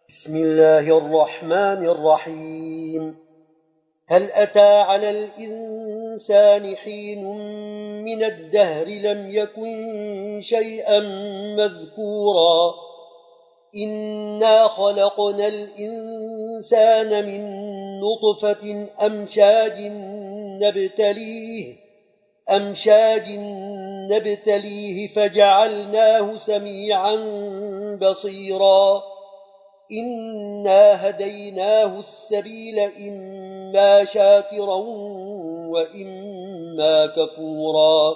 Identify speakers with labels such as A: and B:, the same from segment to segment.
A: بسم الله الرحمن الرحيم. هل أتى على الإنسان حين من الدهر لم يكن شيئا مذكورا إنا خلقنا الإنسان من نطفة أمشاج نبتليه فجعلناه سميعا بصيرا إنا هديناه السبيل إما شاكرا وإما كفورا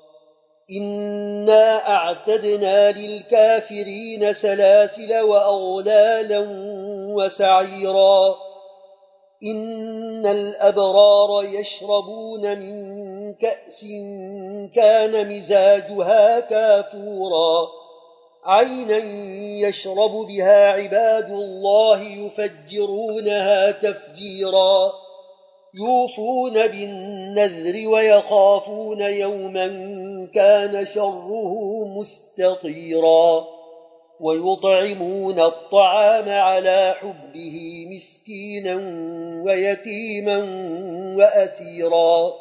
A: إنا أعتدنا للكافرين سلاسل وأغلالا وسعيرا إن الأبرار يشربون من كأس كان مزاجها كافورا عينا يشرب بها عباد الله يفجرونها تفجيرا يوفون بالنذر ويخافون يوما كان شره مستطيرا ويطعمون الطعام على حبه مسكينا ويتيما وأسيرا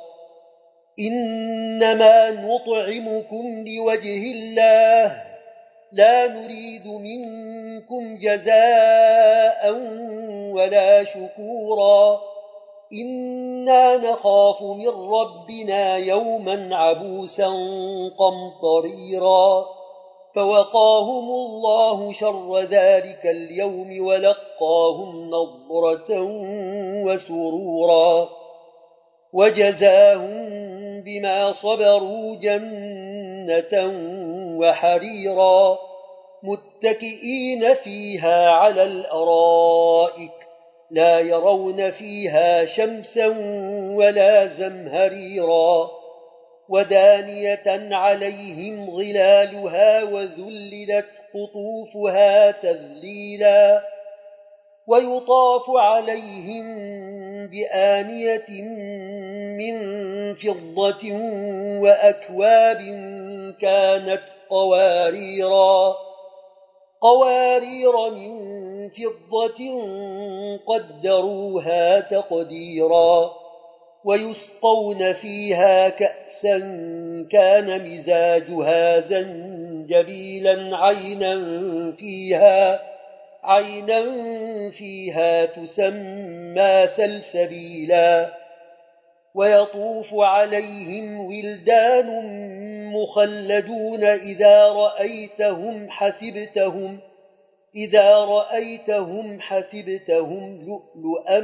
A: إنما نطعمكم لوجه الله لا نريد منكم جزاء ولا شكورا إنا نخاف من ربنا يوما عبوسا قمطريرا فوقاهم الله شر ذلك اليوم ولقاهم نضرة وسرورا وجزاهم بما صبروا جنة وحريرا متكئين فيها على الأرائك لا يرون فيها شمسا ولا زمهريرا ودانية عليهم ظلالها وذللت قطوفها تذليلا ويطاف عليهم بآنية من فضة وأكواب كانت قوارير من فضة قدروها تقديرا ويسقون فيها كأسا كان مزاجها زنجبيلا عينا فيها تسمى سلسبيلا ويطوف عليهم ولدان مخلدون إذا رأيتهم حسبتهم لؤلؤا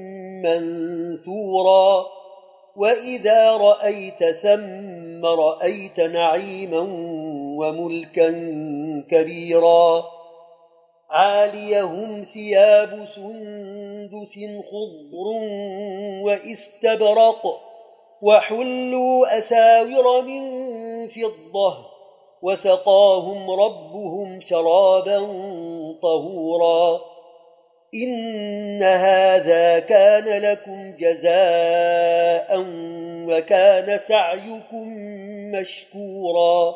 A: منثورا وإذا رأيت ثم رأيت نعيما وملكا كبيرا عاليهم ثياب سندس خضر واستبرق وحلوا أساور من فضة وسقاهم ربهم شرابا طهورا إن هذا كان لكم جزاء وكان سعيكم مشكورا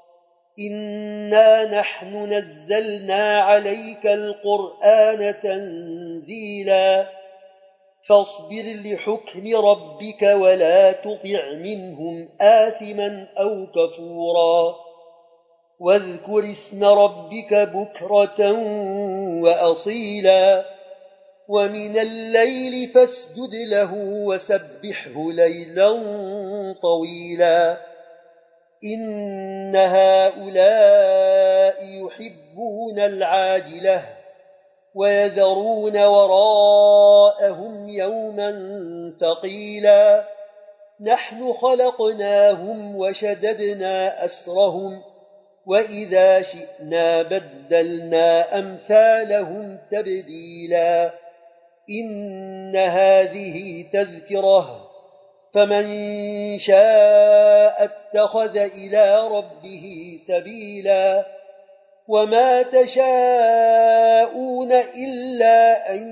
A: إنا نحن نزلنا عليك القرآن تنزيلا فاصبر لحكم ربك ولا تطع منهم آثما أو كفورا واذكر اسم ربك بكرة وأصيلا ومن الليل فاسجد له وسبحه ليلا طويلا إن هؤلاء يحبون العاجلة ويذرون وراءهم يوما ثقيلا نحن خلقناهم وشددنا أسرهم وإذا شئنا بدلنا أمثالهم تبديلا إن هذه تذكرة فمن شاء اتخذ إلى ربه سبيلا وما تشاءون إلا أن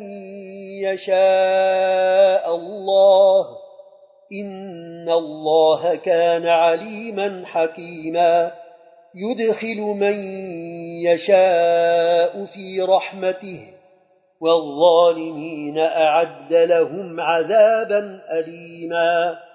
A: يشاء الله إن الله كان عليما حكيما يدخل من يشاء في رحمته والظالمين أعد لهم عذابا أليما